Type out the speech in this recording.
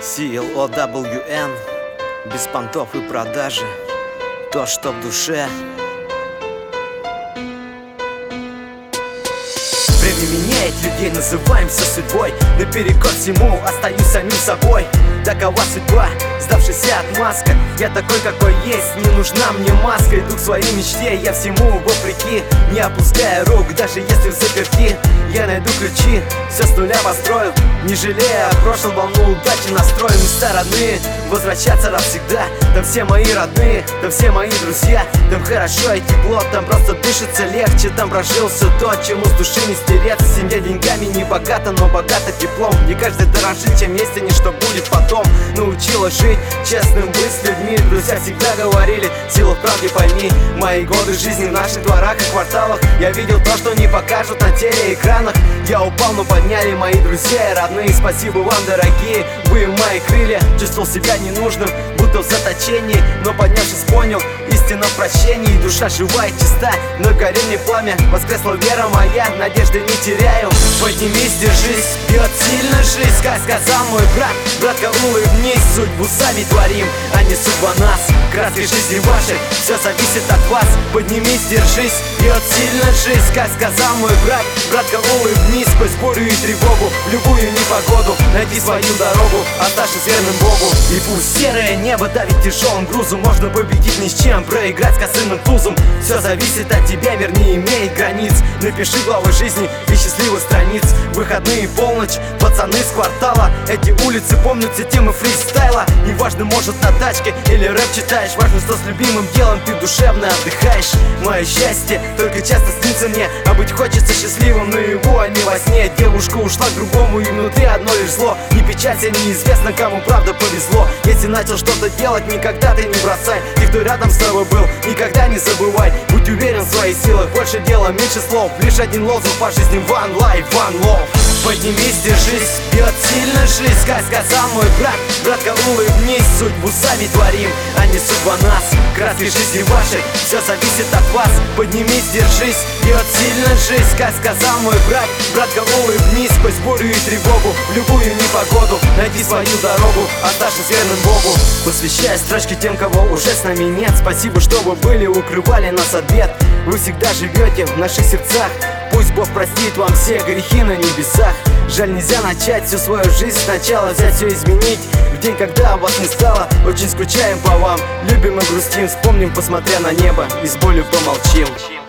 CLOWN, без понтов и продажи, то, что в душе. Время меняет людей, называемся судьбой. Наперекор всему остаюсь самим собой. Такова судьба, сдавшаяся отмазка. Я такой, какой есть, не нужна мне маска. Иду к своей мечте, я всему вопреки, не опуская рук, даже если в заперти. Я найду ключи, все с нуля построю, не жалея о прошлом, волну удачи настрою. Места родные, возвращаться навсегда. Там все мои родные, там все мои друзья. Там хорошо и тепло, там просто дышится легче. Там прожился то, чему с души не стереться. Семья деньгами не богата, но богата теплом. Не каждый дорожит тем есть, а не что будет потом. Научилась жить честным, быть с людьми. Друзья всегда говорили, сила в правде пойми. Мои годы жизни в наших дворах и кварталах. Я видел то, что не покажут на телеэкранах. Я упал, но подняли мои друзья и родные. Спасибо вам, дорогие, вы мои крылья. Чувствовал себя ненужным, будто в заточении, но поднявшись понял, истина в прощении. Душа живая, чиста, но горит мне пламя. Воскресла вера моя, надежды не теряю. Поднимись, держись, бьет сильно жизнь. Как сказал мой брат, братка, улыбнись. Судьбу сами творим, а не судьба нас. Краски жизни вашей, все зависит от вас. Поднимись, держись, бьет сильно жизнь. Как сказал мой брат, братка, улыбнись. Сквозь бурю и тревогу, в любую непогоду найди свою дорогу, оставшись верным Богу. И пусть серое небо давит тяжелым грузом, можно победить ни с чем, проиграть с косым тузом. Все зависит от тебя, мир не имеет границ. Напиши главы жизни и счастливых страниц. Выходные, полночь, пацаны с квартала. Эти улицы помнят все темы фристайла. Неважно, может на тачке или рэп читаешь, важно, что с любимым делом ты душевно отдыхаешь. Мое счастье только часто снится мне, а быть хочется счастливым наяву, а не во сне. Девушка ушла к другому, и внутри одно лишь зло. Не печалься, неизвестно, кому правда повезло. Если начал что-то делать, никогда ты не бросай. Те, кто рядом с тобой был, никогда не забывай. Будь уверен в своих силах, больше дела, меньше слов. Лишь один лозунг по жизни: one life, one love. Поднимись, держись, бьет сильно жизнь. Как сказал мой брат, братка, улыбнись. Судьбу сами творим, а не судьба нас. Краски жизни вашей, все зависит от вас. Поднимись, держись, бьет сильно жизнь. Как сказал мой брат, братка, улыбнись. Сквозь бурю и тревогу, в любую непогоду найди свою дорогу, оставшись верным Богу. Посвящая строчки тем, кого уже с нами нет. Спасибо, что вы были, укрывали нас от бед. Вы всегда живете в наших сердцах. Пусть Бог простит вам все грехи на небесах. Жаль, нельзя начать всю свою жизнь сначала, взять все изменить в день, когда вас не стало. Очень скучаем по вам, любим и грустим, вспомним, посмотря на небо, и с болью помолчим.